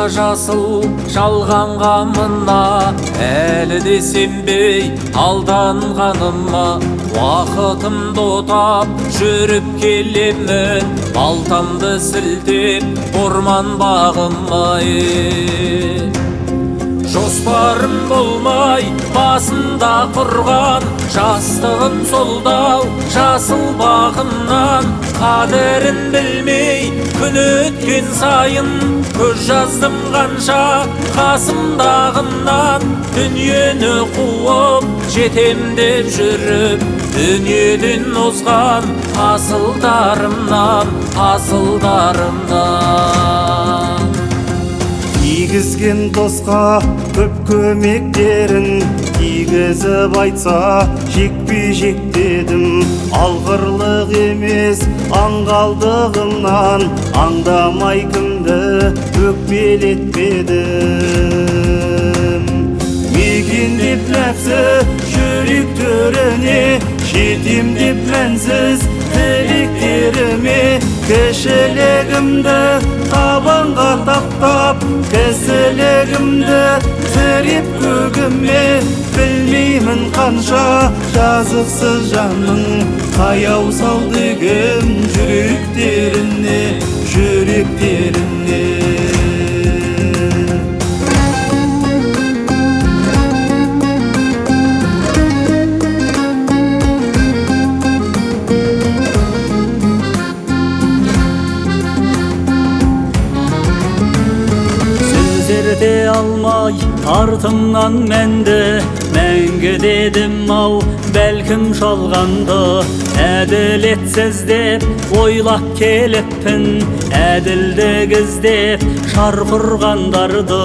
жасыл жалғанға мына әлі де сенбей алданғаныма уақытымды отап жүріп келемін балтамды сілтеп орман бағыма жоспарым болмай басында құрған жастығым солдау жасыл бағымнан қадірін білмей күн өткен сайын көз жаздым қанша қасымдағымнан дүниені қуып жетем деп жүріп дүниеден озған асылдарымнан тигізген досқа көп көмектерін тигізіп айтса жекпе-жек дедім алғырлық емес аңғалдығымнан аңдамай кімді өкпелетпедім мекендеп нәпсі жүрек төріне жетем деп мәнсіз тілектеріме кішілігімді табанға таптап кісілігімді тіреп көгіме білмеймін қанша жазықсыз жанның қаяу салды кім жүректеріне Сөздерде алмай артымнан мәнді мәңгі дедім ау бәлкім жалғанды әділетсіз деп ойлап келіппін әділдік іздеп шарқ ұрғандарды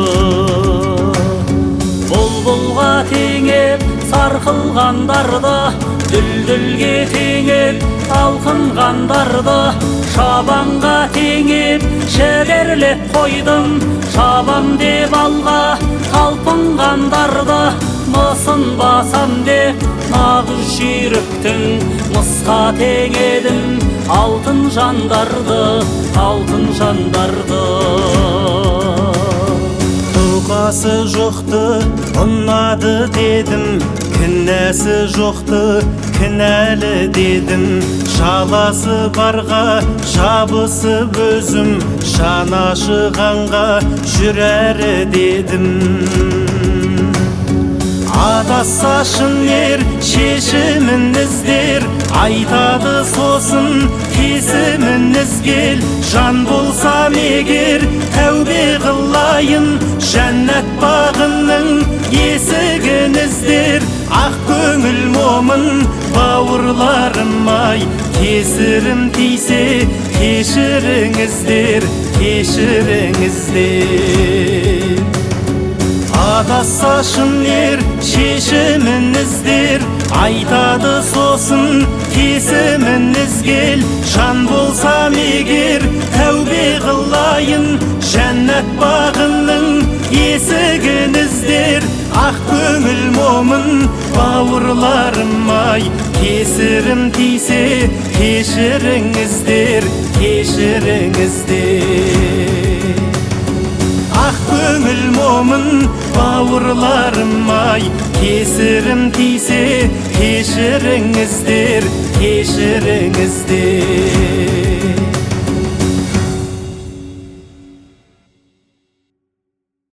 бұлбұлға теңеп сарқылғандарды дүлдүлге теңеп талқынғандарды шабанға теңеп шеберлеп қойдым шабам деп алға талпынғандарды мысын басам деп нағыз жүйріктің мысқа теңедім алтын жандарды тұқасы жоқты ұнады дедім кінәсі жоқты кінәлі дедім шаласы барға жабысып өзім жанашығанға жүрәрі дедім адасса шын ер шешімін іздер айтады сосын кесімін ізгел жан болсам егер тәубе қылайын жәннат бағының есігін іздер ақ көңіл момын бауырларым-ай кесірім тисе кешіріңіздер адасса шын ер шешімін іздер айтады сосын кесімін ізгел жан болсам егер тәубе қылайын жәннат бағының есігін іздер ақ көңіл момын бауырларым-ай кесірім тисе кешіріңіздер ақ көңіл момын бауырларым-ай кесірім тисе кешіріңіздер